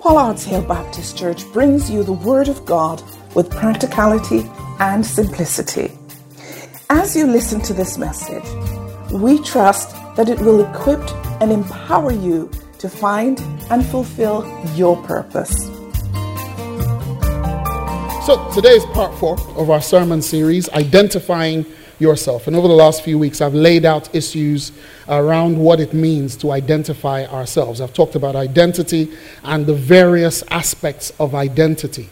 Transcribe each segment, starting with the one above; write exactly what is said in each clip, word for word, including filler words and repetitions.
Pollard's Hill Baptist Church brings you the Word of God with practicality and simplicity. As you listen to this message, we trust that it will equip and empower you to find and fulfill your purpose. So today is part four of our sermon series, Identifying Yourself. And over the last few weeks, I've laid out issues around what it means to identify ourselves. I've talked about identity and the various aspects of identity.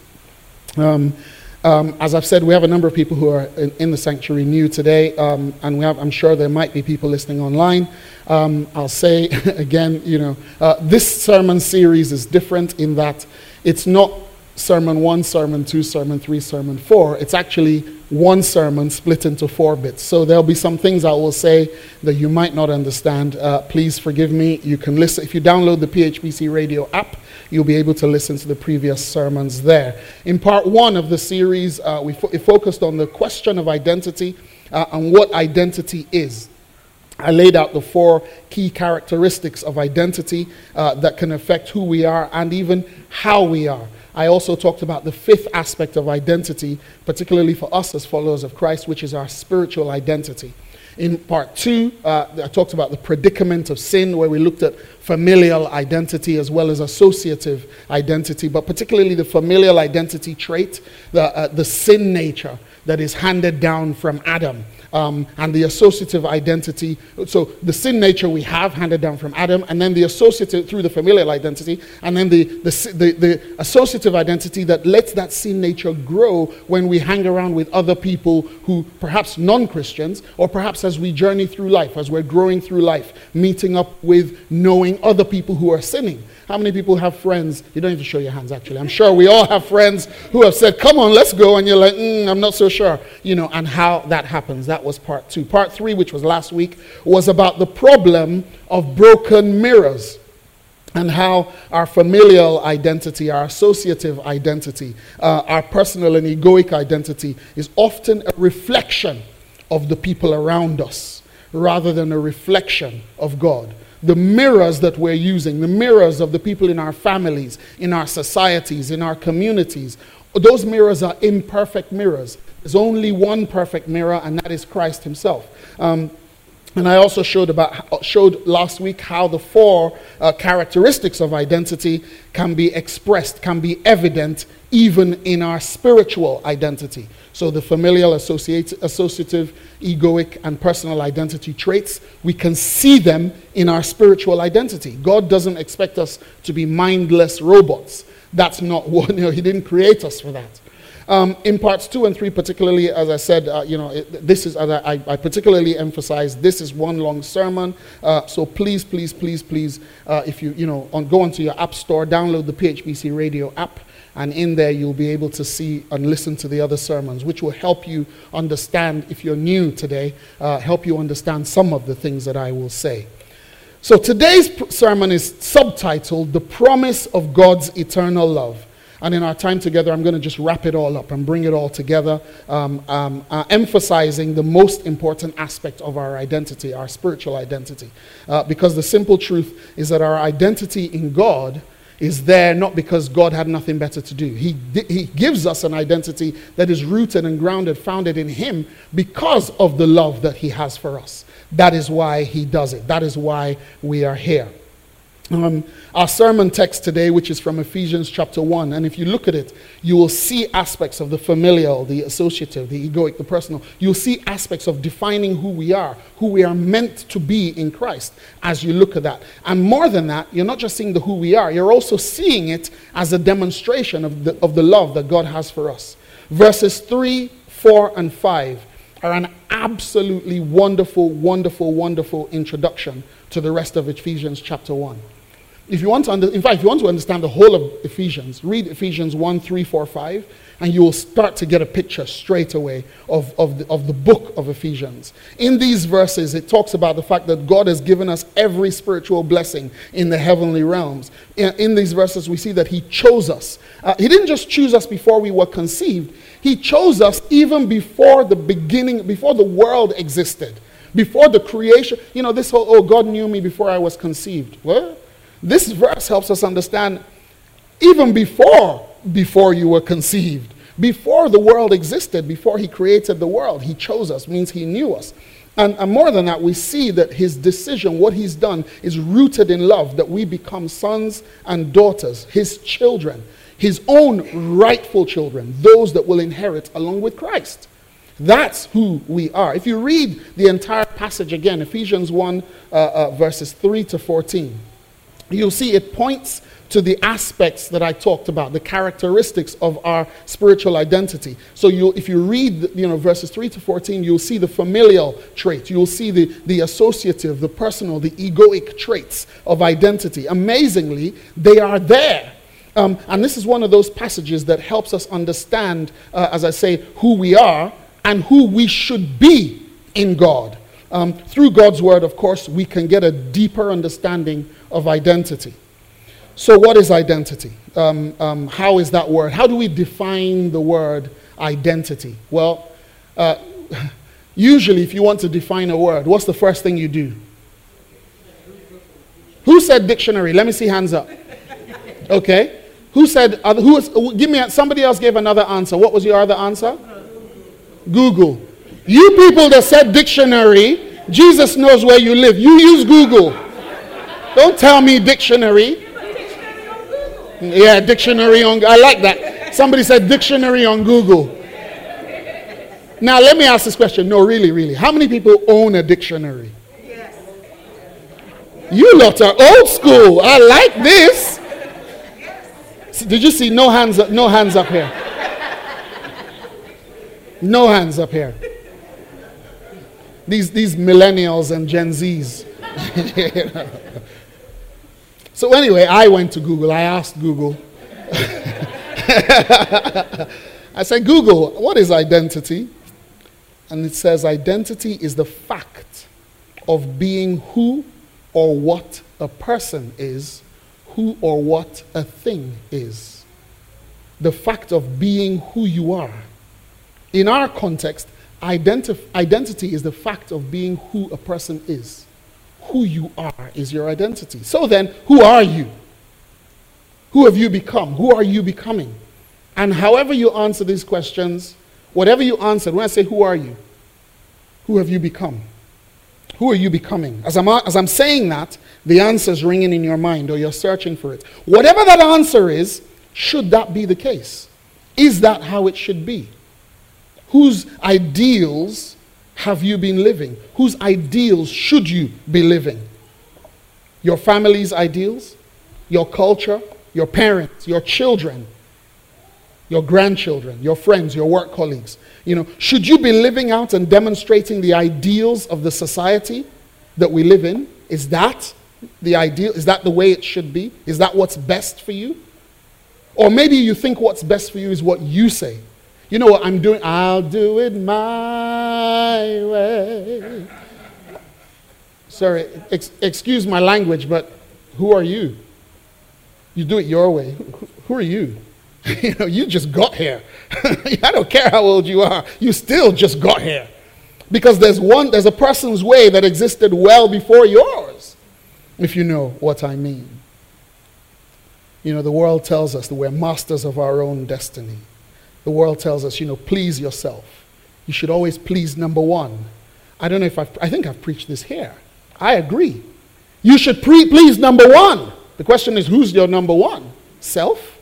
Um, um, as I've said, we have a number of people who are in, in the sanctuary new today, um, and we have, I'm sure there might be people listening online. Um, I'll say again, you know, uh, this sermon series is different in that it's not sermon one, sermon two, sermon three, sermon four. It's actually one sermon split into four bits. So there'll be some things I will say that you might not understand. Uh, please forgive me. You can listen. If you download the P H B C Radio app, you'll be able to listen to the previous sermons there. In part one of the series, uh, we fo- focused on the question of identity uh, and what identity is. I laid out the four key characteristics of identity uh, that can affect who we are and even how we are. I also talked about the fifth aspect of identity, particularly for us as followers of Christ, which is our spiritual identity. In part two, uh, I talked about the predicament of sin, where we looked at familial identity as well as associative identity, but particularly the familial identity trait, the, uh, the sin nature that is handed down from Adam. Um, and the associative identity, so the sin nature we have handed down from Adam, and then the associative through the familial identity, and then the, the, the, the associative identity that lets that sin nature grow when we hang around with other people who perhaps non-Christians, or perhaps as we journey through life, as we're growing through life, meeting up with knowing other people who are sinning. How many people have friends? You don't need to show your hands, actually. I'm sure we all have friends who have said, come on, let's go. And you're like, mm, I'm not so sure. You know, and how that happens. That was part two. Part three, which was last week, was about the problem of broken mirrors and how our familial identity, our associative identity, uh, our personal and egoic identity is often a reflection of the people around us rather than a reflection of God. The mirrors that we're using, the mirrors of the people in our families, in our societies, in our communities, those mirrors are imperfect mirrors. There's only one perfect mirror, and that is Christ himself. Um, and I also showed about showed last week how the four uh, characteristics of identity can be expressed, can be evident even in our spiritual identity. So the familial, associate, associative, egoic, and personal identity traits, we can see them in our spiritual identity. God doesn't expect us to be mindless robots. That's not what, you know, he didn't create us for that. Um, in parts two and three, particularly, as I said, uh, you know, it, this is, as I, I particularly emphasize, this is one long sermon. Uh, so please, please, please, please, uh, if you, you know, on, go onto your app store, download the P H B C Radio app, and in there you'll be able to see and listen to the other sermons, which will help you understand, if you're new today, uh, help you understand some of the things that I will say. So today's sermon is subtitled, The Promise of God's Eternal Love. And in our time together, I'm going to just wrap it all up and bring it all together, um, um, uh, emphasizing the most important aspect of our identity, our spiritual identity. Uh, because the simple truth is that our identity in God is there not because God had nothing better to do. He, he gives us an identity that is rooted and grounded, founded in him because of the love that he has for us. That is why he does it. That is why we are here. Um, our sermon text today, which is from Ephesians chapter one, and if you look at it, you will see aspects of the familial, the associative, the egoic, the personal. You'll see aspects of defining who we are, who we are meant to be in Christ as you look at that. And more than that, you're not just seeing the who we are, you're also seeing it as a demonstration of the, of the love that God has for us. Verses three, four, and five are an absolutely wonderful, wonderful, wonderful introduction to the rest of Ephesians chapter one. If you want to, under, in fact, if you want to understand the whole of Ephesians, read Ephesians one, three, four, five, and you will start to get a picture straight away of, of, the, of the book of Ephesians. In these verses, it talks about the fact that God has given us every spiritual blessing in the heavenly realms. In, in these verses, we see that he chose us. Uh, he didn't just choose us before we were conceived. He chose us even before the beginning, before the world existed, before the creation. You know, this whole, oh, God knew me before I was conceived. What? This verse helps us understand even before, before you were conceived. Before the world existed, before he created the world, he chose us, means he knew us. And, and more than that, we see that his decision, what he's done, is rooted in love, that we become sons and daughters, his children, his own rightful children, those that will inherit along with Christ. That's who we are. If you read the entire passage again, Ephesians one, uh, uh, verses three to fourteen, you'll see it points to the aspects that I talked about, the characteristics of our spiritual identity. So you, if you read, you know, verses three to fourteen, you'll see the familial trait. You'll see the, the associative, the personal, the egoic traits of identity. Amazingly, they are there. Um, and this is one of those passages that helps us understand, uh, as I say, who we are and who we should be in God. Um, through God's word, of course, we can get a deeper understanding of identity. So what is identity? Um, um, how is that word? How do we define the word identity? Well, uh, usually if you want to define a word, what's the first thing you do? Who said dictionary? Let me see hands up. Okay. Who said, uh, who is, give me, a, somebody else gave another answer. What was your other answer? Google. You people that said dictionary, Jesus knows where you live. You use Google. Don't tell me dictionary. Yeah, dictionary on, I like that. Somebody said dictionary on Google. Now let me ask this question. No, really, really. How many people own a dictionary? Yes. You lot are old school. I like this. Did you see no hands up, no hands up here? No hands up here. These, these millennials and Gen Zs. So anyway, I went to Google. I asked Google. I said, Google, what is identity? And it says identity is the fact of being who or what a person is, who or what a thing is. The fact of being who you are. In our context, identif- identity is the fact of being who a person is. Who you are is your identity. So then, who are you? Who have you become? Who are you becoming? And however you answer these questions, whatever you answer, when I say who are you, who have you become? Who are you becoming? As I'm, as I'm saying that, the answer's ringing in your mind or you're searching for it. Whatever that answer is, should that be the case? Is that how it should be? Whose ideals have you been living? Whose ideals should you be living? Your family's ideals? Your culture? Your parents? Your children? Your grandchildren? Your friends? Your work colleagues? You know, should you be living out and demonstrating the ideals of the society that we live in? Is that the ideal? Is that the way it should be? Is that what's best for you? Or maybe you think what's best for you is what you say. You know what I'm doing? I'll do it my way. Sorry, ex- excuse my language, but who are you? You do it your way. Who are you? You know, you just got here. I don't care how old you are. You still just got here. Because there's one, there's a person's way that existed well before yours, if you know what I mean. You know, the world tells us that we're masters of our own destiny. The world tells us, you know, please yourself. You should always please number one. I don't know if I've, I think I've preached this here. I agree. You should pre- please number one. The question is, who's your number one? Self?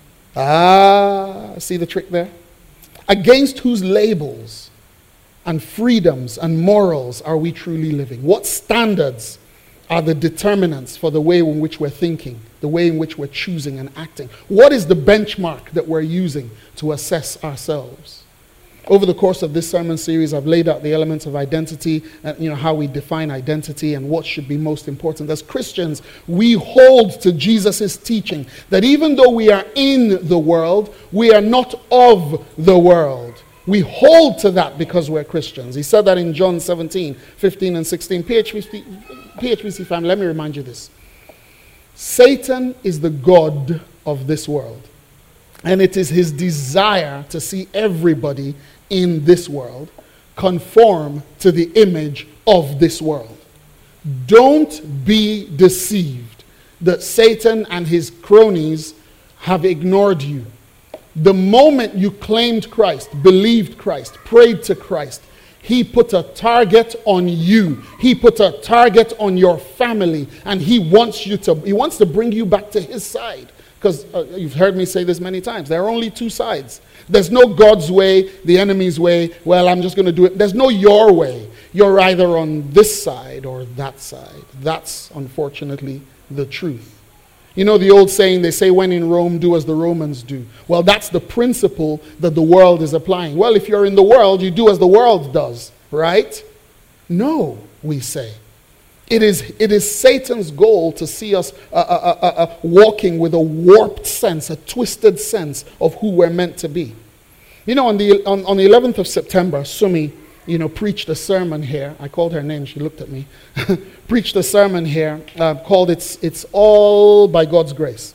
Ah, see the trick there? Against whose labels and freedoms and morals are we truly living? What standards are the determinants for the way in which we're thinking, the way in which we're choosing and acting? What is the benchmark that we're using to assess ourselves? Over the course of this sermon series, I've laid out the elements of identity, and you know, how we define identity and what should be most important. As Christians, we hold to Jesus' teaching that even though we are in the world, we are not of the world. We hold to that because we're Christians. He said that in John seventeen, fifteen and sixteen. P H P C, P H P C family, let me remind you this. Satan is the god of this world. And it is his desire to see everybody in this world conform to the image of this world. Don't be deceived that Satan and his cronies have ignored you. The moment you claimed Christ, believed Christ, prayed to Christ, he put a target on you. He put a target on your family, and he wants you to, he wants to bring you back to his side. Because uh, you've heard me say this many times. There are only two sides. There's no God's way, the enemy's way. Well, I'm just going to do it. There's no your way. You're either on this side or that side. That's, unfortunately, the truth. You know the old saying, they say, when in Rome, do as the Romans do. Well, that's the principle that the world is applying. Well, if you're in the world, you do as the world does, right? No, we say. It is, it is Satan's goal to see us uh, uh, uh, uh, walking with a warped sense, a twisted sense of who we're meant to be. You know, on the, on, on the eleventh of September, Sumi, you know, preached a sermon here. I called her name, she looked at me. Preached a sermon here uh, called it's, it's All by God's Grace.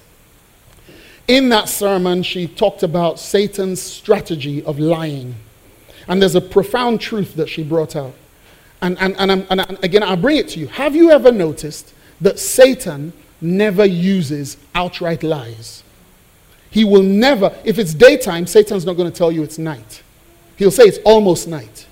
In that sermon, she talked about Satan's strategy of lying. And there's a profound truth that she brought out. And, and, and, I'm, and again, I'll bring it to you. Have you ever noticed that Satan never uses outright lies? He will never, if it's daytime, Satan's not going to tell you it's night. He'll say it's almost night.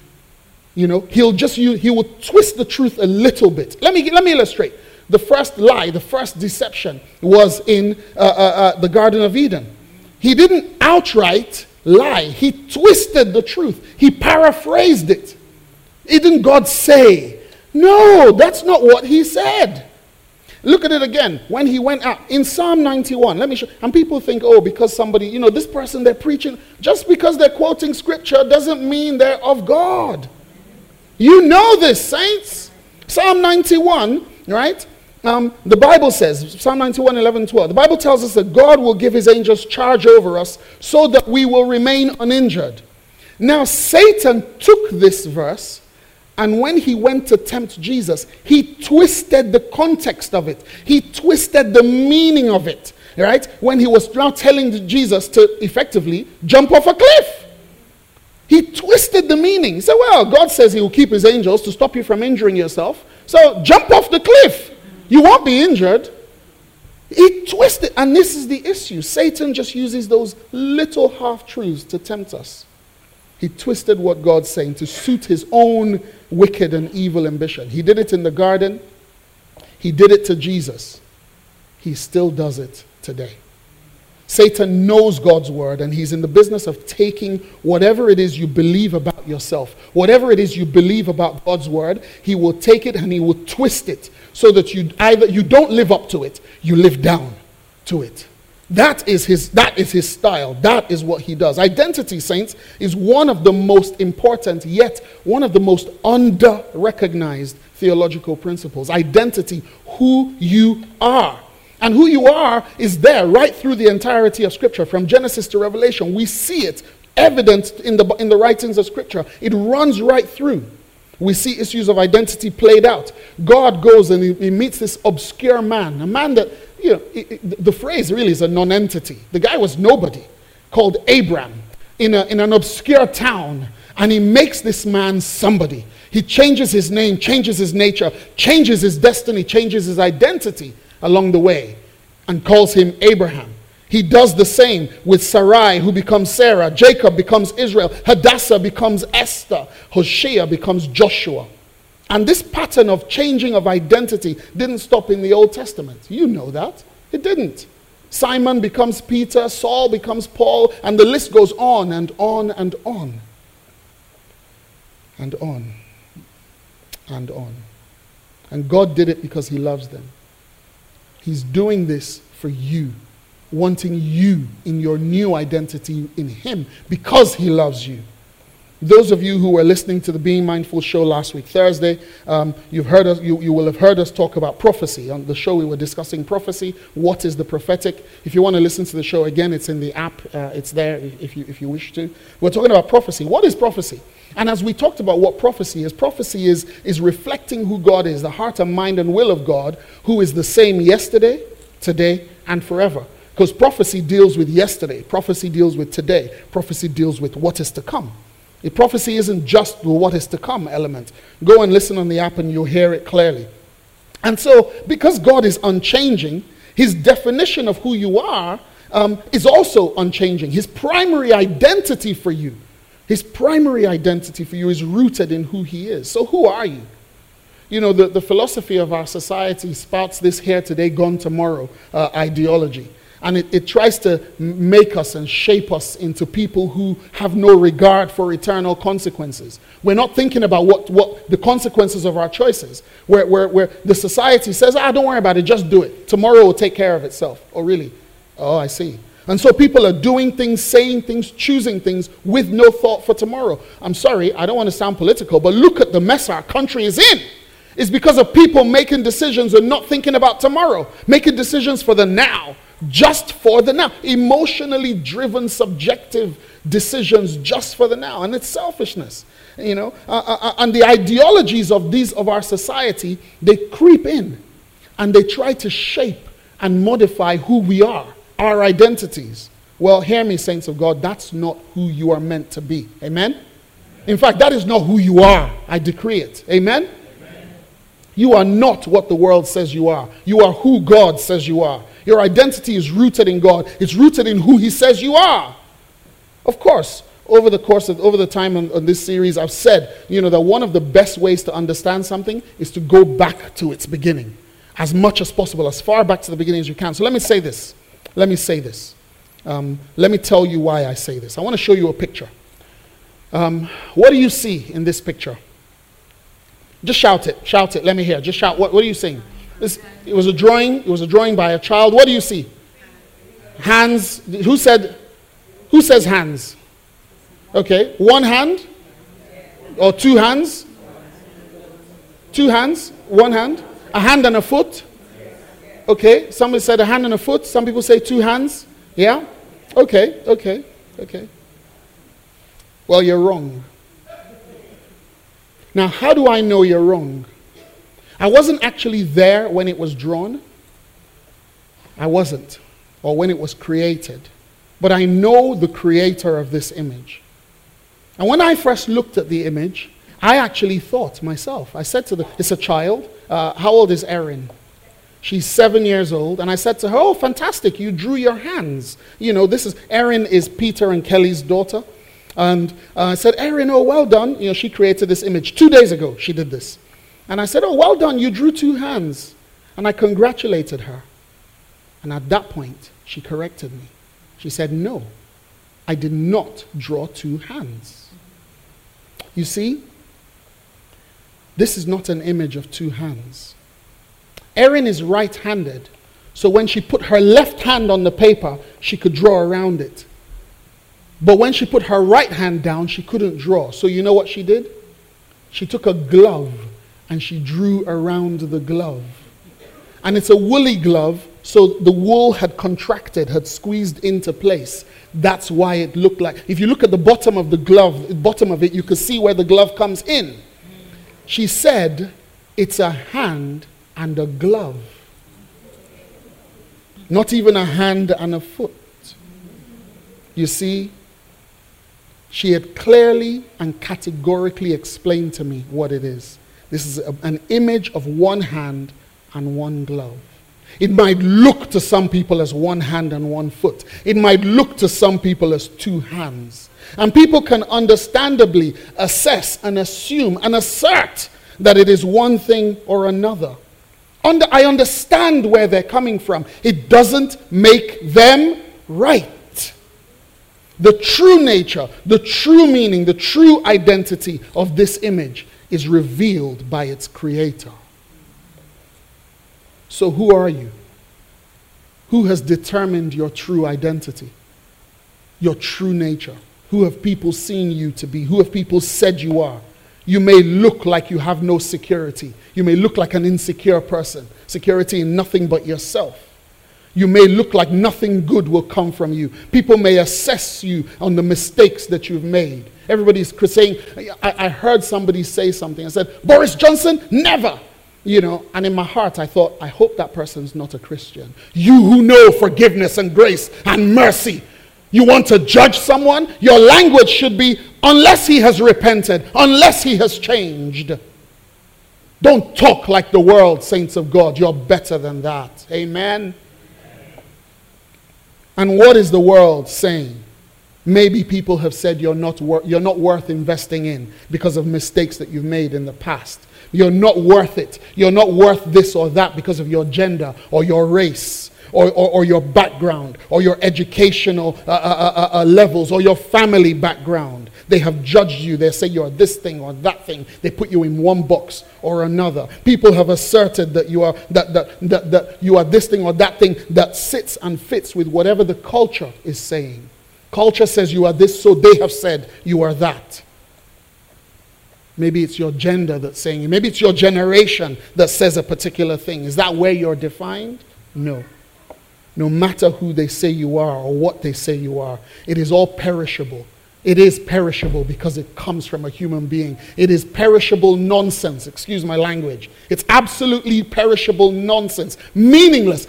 You know, he'll just use, he will twist the truth a little bit. Let me, let me illustrate. The first lie, the first deception was in uh, uh, uh, the Garden of Eden. He didn't outright lie. He twisted the truth. He paraphrased it. Didn't God say? No, that's not what he said. Look at it again. When he went out in Psalm ninety-one, let me show. And people think, oh, because somebody, you know, this person they're preaching, just because they're quoting scripture doesn't mean they're of God. You know this, saints. Psalm ninety-one, right? Um, the Bible says, Psalm ninety-one, eleven, twelve. The Bible tells us that God will give his angels charge over us so that we will remain uninjured. Now, Satan took this verse, and when he went to tempt Jesus, he twisted the context of it. He twisted the meaning of it, right? When he was now telling Jesus to effectively jump off a cliff. He twisted the meaning. He said, well, God says he will keep his angels to stop you from injuring yourself. So jump off the cliff. You won't be injured. He twisted. And this is the issue. Satan just uses those little half-truths to tempt us. He twisted what God's saying to suit his own wicked and evil ambition. He did it in the garden. He did it to Jesus. He still does it today. Satan knows God's word, and he's in the business of taking whatever it is you believe about yourself, whatever it is you believe about God's word, he will take it and he will twist it so that you either you don't live up to it, you live down to it. That is his that is his style. That is what he does. Identity, saints, is one of the most important, yet one of the most under-recognized theological principles. Identity, who you are. And who you are is there right through the entirety of Scripture. From Genesis to Revelation, we see it evident in the, in the writings of Scripture. It runs right through. We see issues of identity played out. God goes and he, he meets this obscure man, a man that, you know, it, it, the phrase really is a non-entity. The guy was nobody, called Abram, in, a, in an obscure town, and he makes this man somebody. He changes his name, changes his nature, changes his destiny, changes his identity along the way, and calls him Abraham. He does the same with Sarai, who becomes Sarah. Jacob becomes Israel. Hadassah becomes Esther. Hosea becomes Joshua. And this pattern of changing of identity didn't stop in the Old Testament. You know that. It didn't. Simon becomes Peter. Saul becomes Paul. And the list goes on and on and on. And on. And on. And God did it because he loves them. He's doing this for you, wanting you in your new identity in him because he loves you. Those of you who were listening to the Being Mindful show last week, Thursday, um, you've heard us, you, you will have heard us talk about prophecy. On the show we were discussing prophecy. What is the prophetic? If you want to listen to the show again, it's in the app. Uh, it's there if you, if you wish to. We're talking about prophecy. What is prophecy? And as we talked about what prophecy is, prophecy is, is reflecting who God is, the heart and mind and will of God, who is the same yesterday, today, and forever. Because prophecy deals with yesterday. Prophecy deals with today. Prophecy deals with what is to come. The prophecy isn't just the what is to come element. Go and listen on the app and you'll hear it clearly. And so, because God is unchanging, his definition of who you are, um, is also unchanging. His primary identity for you, his primary identity for you is rooted in who he is. So who are you? You know, the, the philosophy of our society spouts this here today, gone tomorrow uh, ideology. And it, it tries to make us and shape us into people who have no regard for eternal consequences. We're not thinking about what, what the consequences of our choices. Where, where, where the society says, ah, don't worry about it, just do it. Tomorrow will take care of itself. Oh, really? Oh, I see. And so people are doing things, saying things, choosing things with no thought for tomorrow. I'm sorry, I don't want to sound political, but look at the mess our country is in. It's because of people making decisions and not thinking about tomorrow, making decisions for the now, just for the now. Emotionally driven, subjective decisions just for the now. And it's selfishness, you know. Uh, uh, and the ideologies of these of our society, they creep in and they try to shape and modify who we are, our identities. Well, hear me, saints of God, that's not who you are meant to be. Amen? In fact, that is not who you are. I decree it. Amen? You are not what the world says you are. You are who God says you are. Your identity is rooted in God. It's rooted in who he says you are. Of course, over the course of, over the time on, on this series, I've said, you know, that one of the best ways to understand something is to go back to its beginning. As much as possible, as far back to the beginning as you can. So let me say this. Let me say this. Um, let me tell you why I say this. I want to show you a picture. Um, what do you see in this picture? Just shout it. Shout it. Let me hear. Just shout. What, what are you seeing? This, it was a drawing. It was a drawing by a child. What do you see? Hands. Who said? Who says hands? Okay. One hand? Or two hands? Two hands? One hand? A hand and a foot? Okay. Somebody said a hand and a foot. Some people say two hands. Yeah? Okay. Okay. Okay. Well, you're wrong. Now, how do I know you're wrong? I wasn't actually there when it was drawn. I wasn't. Or when it was created. But I know the creator of this image. And when I first looked at the image, I actually thought myself, I said to the, it's a child. Uh, how old is Erin? She's seven years old. And I said to her, oh, fantastic, you drew your hands. You know, this is, Erin is Peter and Kelly's daughter. And uh, I said, Erin, oh, well done. You know, she created this image. Two days ago, she did this. And I said, oh, well done. You drew two hands. And I congratulated her. And at that point, she corrected me. She said, no, I did not draw two hands. You see, this is not an image of two hands. Erin is right-handed. So when she put her left hand on the paper, she could draw around it. But when she put her right hand down, she couldn't draw. So you know what she did? She took a glove and she drew around the glove. And it's a woolly glove, so the wool had contracted, had squeezed into place. That's why it looked like, if you look at the bottom of the glove, the bottom of it, you can see where the glove comes in. She said, it's a hand and a glove. Not even a hand and a foot. You see, she had clearly and categorically explained to me what it is. This is a, an image of one hand and one glove. It might look to some people as one hand and one foot. It might look to some people as two hands. And people can understandably assess and assume and assert that it is one thing or another. Under, I understand where they're coming from. It doesn't make them right. The true nature, the true meaning, the true identity of this image is revealed by its creator. So who are you? Who has determined your true identity? Your true nature? Who have people seen you to be? Who have people said you are? You may look like you have no security. You may look like an insecure person. Security in nothing but yourself. You may look like nothing good will come from you. People may assess you on the mistakes that you've made. Everybody's saying, I, I heard somebody say something. I said, Boris Johnson, never. You know, and in my heart I thought, I hope that person's not a Christian. You who know forgiveness and grace and mercy, you want to judge someone? Your language should be, unless he has repented, unless he has changed. Don't talk like the world, saints of God. You're better than that. Amen. And what is the world saying? Maybe people have said you're not, wor- you're not worth investing in because of mistakes that you've made in the past. You're not worth it. You're not worth this or that because of your gender or your race or, or, or your background or your educational uh, uh, uh, uh, levels or your family background. They have judged you. They say you're this thing or that thing. They put you in one box or another. People have asserted that you are that, that, that, that you are this thing or that thing that sits and fits with whatever the culture is saying. Culture says you are this, so they have said you are that. Maybe it's your gender that's saying it. Maybe it's your generation that says a particular thing. Is that where you're defined? No. No matter who they say you are or what they say you are, it is all perishable. It is perishable because it comes from a human being. It is perishable nonsense. Excuse my language. It's absolutely perishable nonsense. Meaningless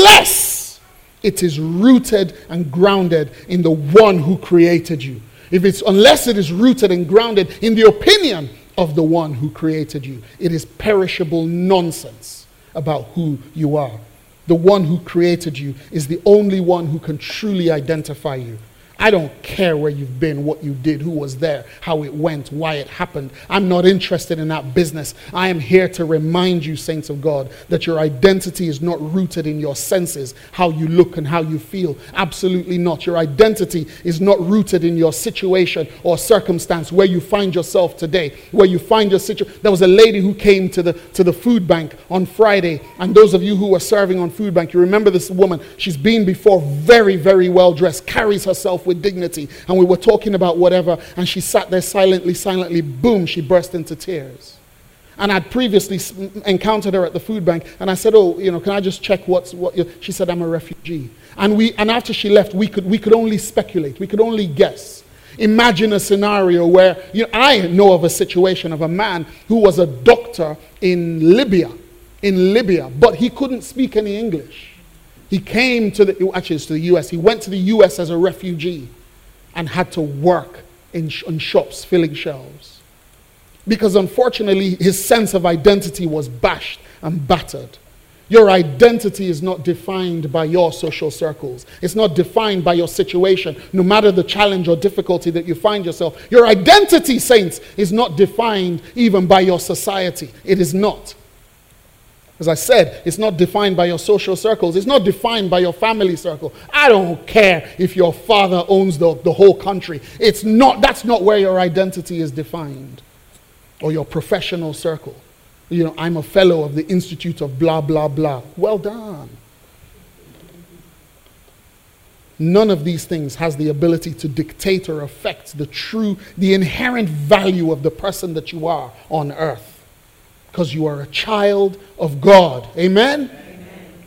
unless it is rooted and grounded in the one who created you. If it's unless it is rooted and grounded in the opinion of the one who created you, it is perishable nonsense about who you are. The one who created you is the only one who can truly identify you. I don't care where you've been, what you did, who was there, how it went, why it happened. I'm not interested in that business. I am here to remind you, saints of God, that your identity is not rooted in your senses, how you look and how you feel. Absolutely not. Your identity is not rooted in your situation or circumstance where you find yourself today, where you find your situation. There was a lady who came to the, to the food bank on Friday, and those of you who were serving on food bank, you remember this woman. She's been before very, very well dressed, carries herself with with dignity, and we were talking about whatever, and she sat there silently, silently, boom, she burst into tears. And I'd previously encountered her at the food bank, and I said, oh, you know, can I just check what's what? You, she said, I'm a refugee. And we, and after she left, we could we could only speculate, we could only guess. Imagine a scenario where, you know, I know of a situation of a man who was a doctor in Libya, in Libya, but he couldn't speak any English. He came to the, actually it's to the U S. He went to the U S as a refugee and had to work in, sh- in shops filling shelves. Because unfortunately, his sense of identity was bashed and battered. Your identity is not defined by your social circles. It's not defined by your situation, no matter the challenge or difficulty that you find yourself. Your identity, saints, is not defined even by your society. It is not. As I said, it's not defined by your social circles. It's not defined by your family circle. I don't care if your father owns the, the whole country. It's not, that's not where your identity is defined. Or your professional circle. You know, I'm a fellow of the Institute of blah, blah, blah. Well done. None of these things has the ability to dictate or affect the true, the inherent value of the person that you are on earth. Because you are a child of God. Amen? Amen?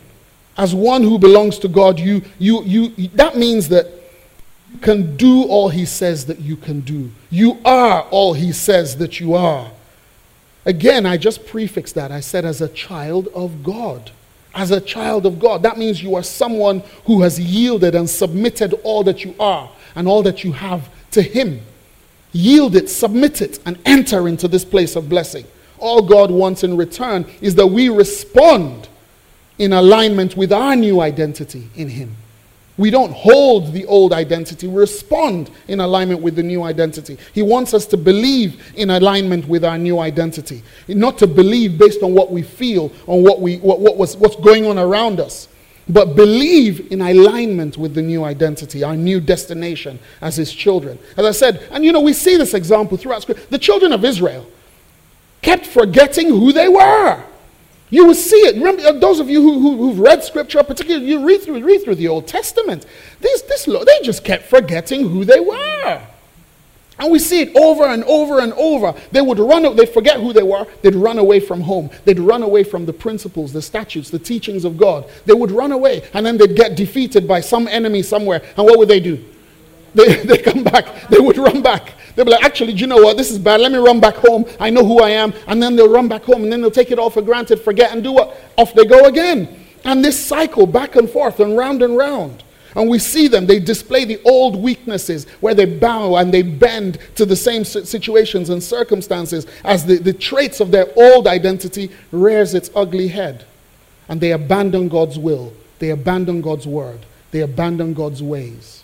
As one who belongs to God, you, you, you, that means that you can do all he says that you can do. You are all he says that you are. Again, I just prefixed that. I said as a child of God. As a child of God. That means you are someone who has yielded and submitted all that you are and all that you have to him. Yield it, submit it, and enter into this place of blessing. All God wants in return is that we respond in alignment with our new identity in him. We don't hold the old identity. We respond in alignment with the new identity. He wants us to believe in alignment with our new identity. Not to believe based on what we feel, on what we what, what was what's going on around us, but believe in alignment with the new identity, our new destination as his children. As I said, and you know, we see this example throughout Scripture. The children of Israel kept forgetting who they were. You will see it. Remember, those of you who, who, who've read Scripture, particularly you read through, read through the Old Testament, this, this, they just kept forgetting who they were. And we see it over and over and over. They would run, they'd forget who they were. They'd run away from home. They'd run away from the principles, the statutes, the teachings of God. They would run away, and then they'd get defeated by some enemy somewhere. And what would they do? They, they come back. They would run back. They'll be like, actually, do you know what? This is bad. Let me run back home. I know who I am. And then they'll run back home, and then they'll take it all for granted, forget, and do what? Off they go again. And this cycle back and forth and round and round. And we see them. They display the old weaknesses where they bow and they bend to the same situations and circumstances as the, the traits of their old identity rears its ugly head. And they abandon God's will. They abandon God's word. They abandoned God's ways.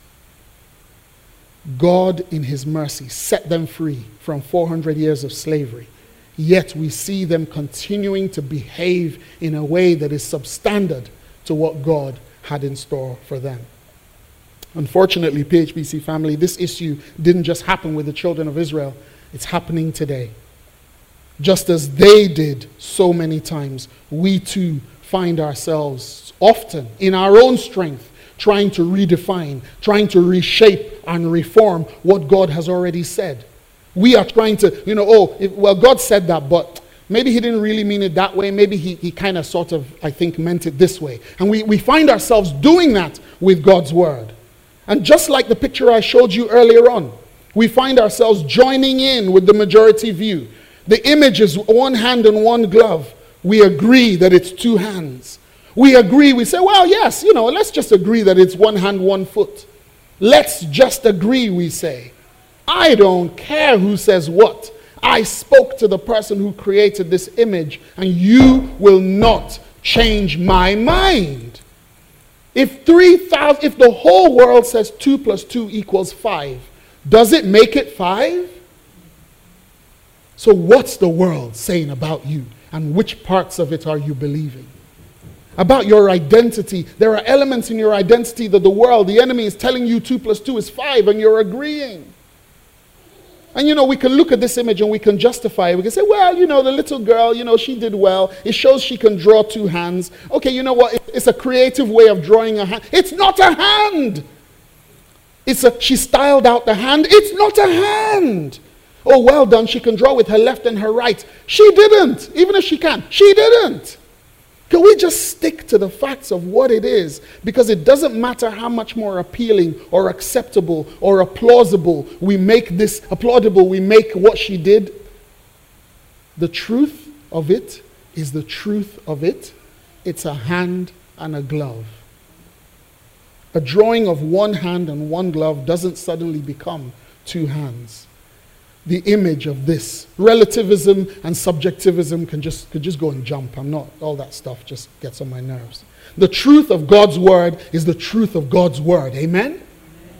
God, in his mercy, set them free from four hundred years of slavery. Yet we see them continuing to behave in a way that is substandard to what God had in store for them. Unfortunately, P H B C family, this issue didn't just happen with the children of Israel. It's happening today. Just as they did so many times, we too find ourselves often in our own strength trying to redefine, trying to reshape and reform what God has already said. We are trying to, you know, oh, if, well, God said that, but maybe he didn't really mean it that way. Maybe he, he kind of sort of, I think, meant it this way. And we, we find ourselves doing that with God's word. And just like the picture I showed you earlier on, we find ourselves joining in with the majority view. The image is one hand and one glove. We agree that it's two hands. We agree, we say, well, yes, you know, let's just agree that it's one hand, one foot. Let's just agree, we say. I don't care who says what. I spoke to the person who created this image, and you will not change my mind. If three thousand, if the whole world says two plus two equals five, does it make it five? So what's the world saying about you, and which parts of it are you believing? About your identity. There are elements in your identity that the world, the enemy, is telling you two plus two is five, and you're agreeing. And you know, we can look at this image and we can justify it. We can say, well, you know, the little girl, you know, she did well. It shows she can draw two hands. Okay, you know what? It's a creative way of drawing a hand. It's not a hand. It's a, she styled out the hand. It's not a hand. Oh, well done. She can draw with her left and her right. She didn't. Even if she can, she didn't. Can we just stick to the facts of what it is? Because it doesn't matter how much more appealing or acceptable or plausible we make this, applaudable we make what she did. The truth of it is the truth of it. It's a hand and a glove. A drawing of one hand and one glove doesn't suddenly become two hands. The image of this relativism and subjectivism can just could just go and jump. I'm not, all that stuff just gets on my nerves. The truth of God's word is the truth of God's word. Amen? Amen.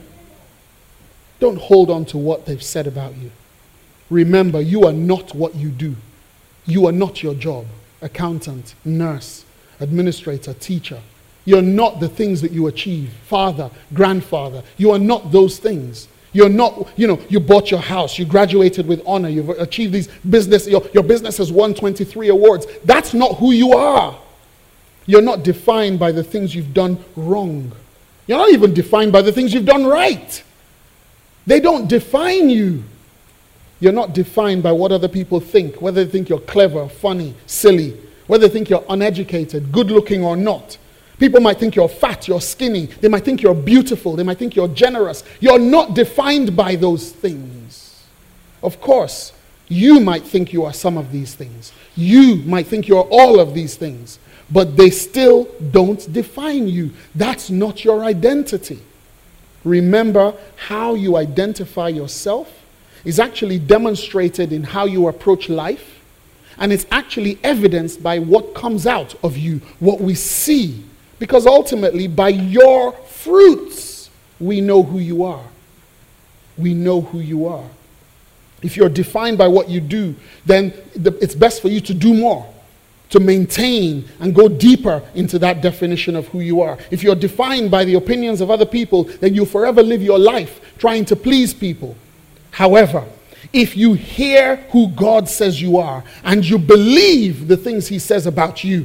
Don't hold on to what they've said about you. Remember, you are not what you do. You are not your job. Accountant, nurse, administrator, teacher. You're not the things that you achieve. Father, grandfather. You are not those things. You're not, you know, you bought your house, you graduated with honor, you've achieved these business, your, your business has won twenty-three awards. That's not who you are. You're not defined by the things you've done wrong. You're not even defined by the things you've done right. They don't define you. You're not defined by what other people think, whether they think you're clever, funny, silly, whether they think you're uneducated, good looking or not. People might think you're fat, you're skinny. They might think you're beautiful. They might think you're generous. You're not defined by those things. Of course, you might think you are some of these things. You might think you're all of these things. But they still don't define you. That's not your identity. Remember, how you identify yourself is actually demonstrated in how you approach life. And it's actually evidenced by what comes out of you, what we see. Because ultimately, by your fruits, we know who you are. We know who you are. If you're defined by what you do, then it's best for you to do more, to maintain and go deeper into that definition of who you are. If you're defined by the opinions of other people, then you'll forever live your life trying to please people. However, if you hear who God says you are and you believe the things he says about you,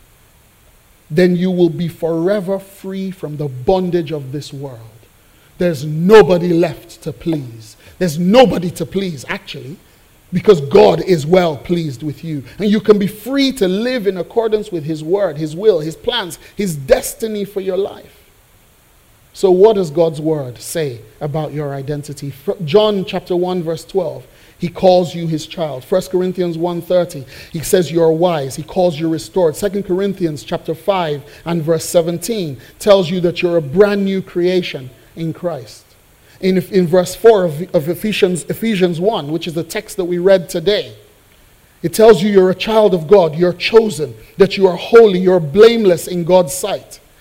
then you will be forever free from the bondage of this world. There's nobody left to please. There's nobody to please, actually, because God is well pleased with you. And you can be free to live in accordance with his word, his will, his plans, his destiny for your life. So what does God's word say about your identity? John chapter one, verse twelve. He calls you his child. First Corinthians one thirty, he says you're wise. He calls you restored. Second Corinthians chapter five and verse seventeen tells you that you're a brand new creation in Christ. In, in verse four of, of Ephesians, Ephesians one, which is the text that we read today, it tells you you're a child of God, you're chosen, that you are holy, you're blameless in God's sight.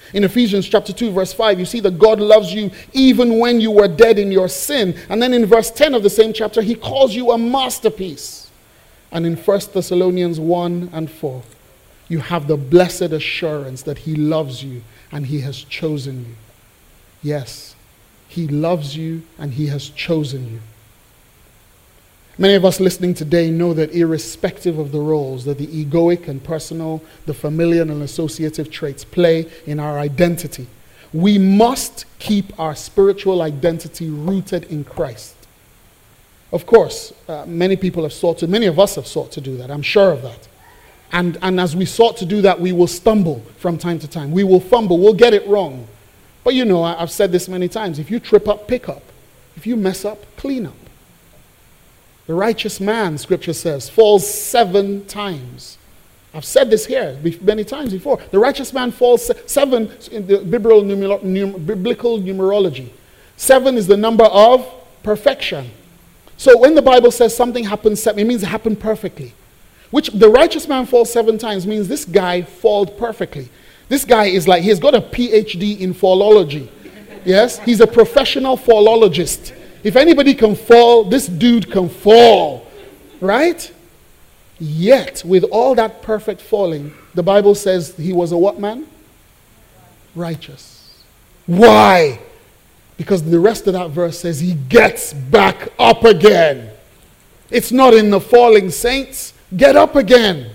In Ephesians chapter two, verse five, you see that God loves you even when you were dead in your sin. And then in verse ten of the same chapter, he calls you a masterpiece. And in First Thessalonians one and four, you have the blessed assurance that he loves you and he has chosen you. Yes, he loves you and he has chosen you. Many of us listening today know that irrespective of the roles that the egoic and personal, the familiar and associative traits play in our identity, we must keep our spiritual identity rooted in Christ. Of course, uh, many people have sought to, many of us have sought to do that. I'm sure of that. And, and as we sought to do that, we will stumble from time to time. We will fumble. We'll get it wrong. But you know, I, I've said this many times. If you trip up, pick up. If you mess up, clean up. The righteous man, Scripture says, falls seven times. I've said this here many times before. The righteous man falls seven in the biblical, numer- num- biblical numerology. Seven is the number of perfection. So when the Bible says something happens seven, it means it happened perfectly. Which the righteous man falls seven times means this guy falls perfectly. This guy is like, he's got a P H D in fallology. Yes, he's a professional fallologist. If anybody can fall, this dude can fall, right? Yet, with all that perfect falling, the Bible says he was a what man? Righteous. Why? Because the rest of that verse says he gets back up again. It's not in the falling, saints. Get up again.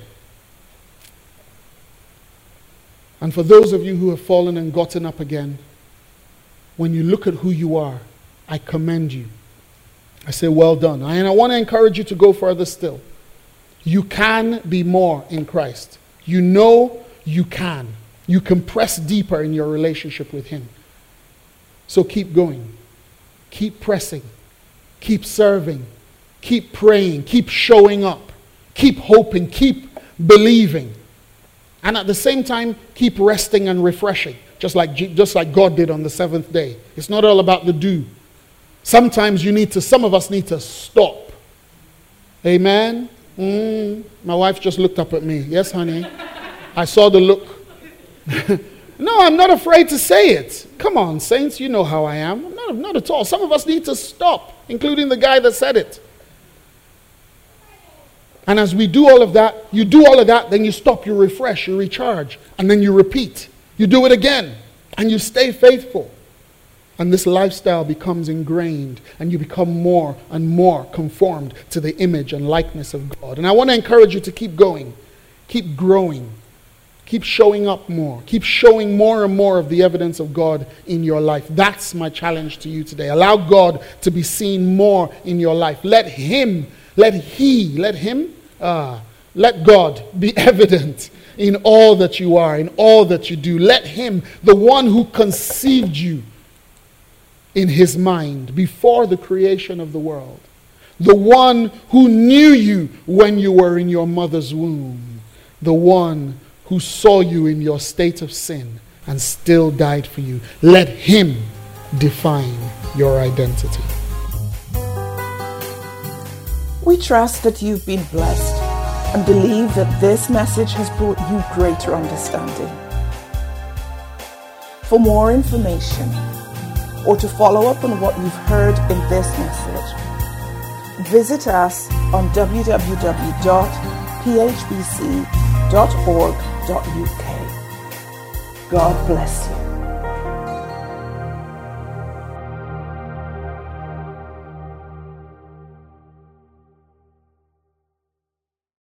And for those of you who have fallen and gotten up again, when you look at who you are, I commend you. I say, well done. And I want to encourage you to go further still. You can be more in Christ. You know you can. You can press deeper in your relationship with him. So keep going. Keep pressing. Keep serving. Keep praying. Keep showing up. Keep hoping. Keep believing. And at the same time, keep resting and refreshing. Just like, just like God did on the seventh day. It's not all about the do. Sometimes you need to, some of us need to stop. Amen? Mm, my wife just looked up at me. Yes, honey. I saw the look. No, I'm not afraid to say it. Come on, saints, you know how I am. Not, not at all. Some of us need to stop, including the guy that said it. And as we do all of that, you do all of that, then you stop, you refresh, you recharge, and then you repeat. You do it again, and you stay faithful. And this lifestyle becomes ingrained, and you become more and more conformed to the image and likeness of God. And I want to encourage you to keep going, keep growing, keep showing up more, keep showing more and more of the evidence of God in your life. That's my challenge to you today. Allow God to be seen more in your life. Let him, let he, let him, uh, let God be evident in all that you are, in all that you do. Let him, the one who conceived you in his mind before the creation of the world, the one who knew you when you were in your mother's womb, the one who saw you in your state of sin and still died for you. Let him define your identity. We trust that you've been blessed and believe that this message has brought you greater understanding. For more information or to follow up on what you've heard in this message, visit us on w w w dot p h b c dot org dot u k. God bless you.